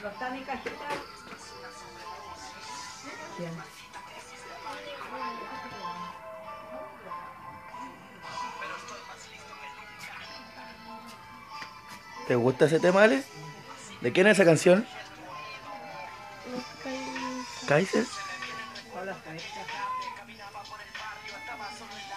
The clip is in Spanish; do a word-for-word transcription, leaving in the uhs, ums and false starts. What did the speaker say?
están en cajita. Ya. ¿Te gusta ese tema, Ale? ¿De quién es esa canción? ¿Kaiser? Hola, está esta.